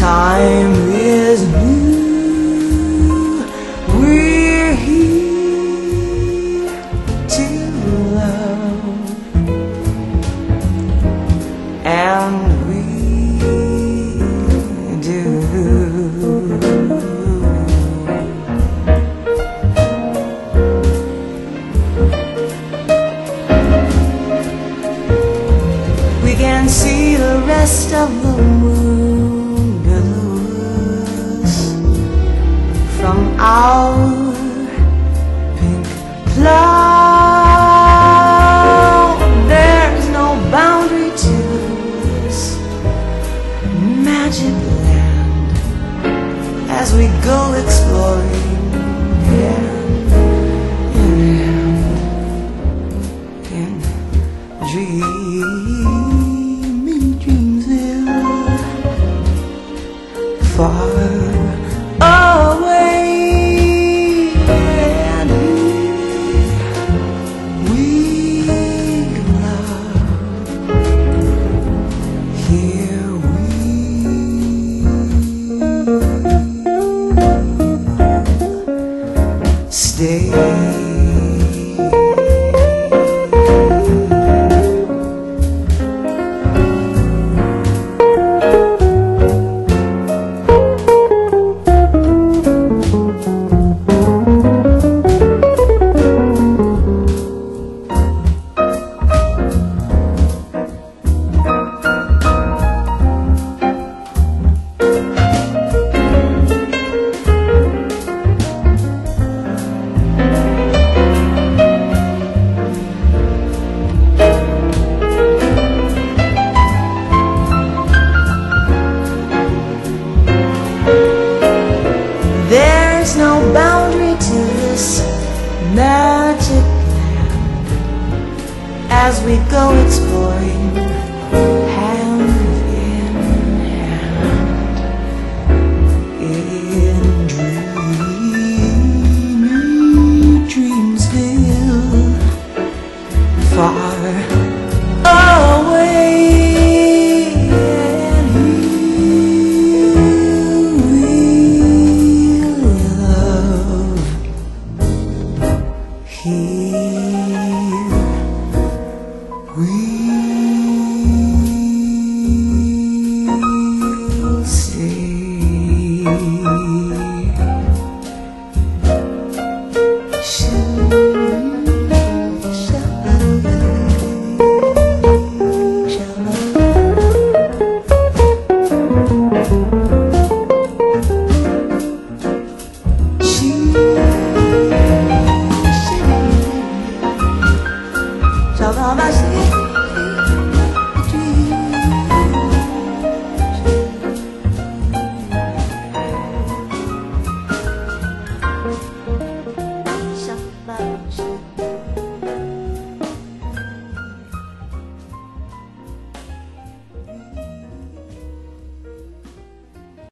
time is new. We're here to love, and we do. We can see the rest of the moon below us from our pink cloud. There's no boundary to this magic land as we go exploring hand in hand in dreaming Dreamsville, far away, and we love. Here we stay. There's no boundary to this magic land as we go exploring hand in hand in dreamy Dreamsville, far away. Here we'll stay.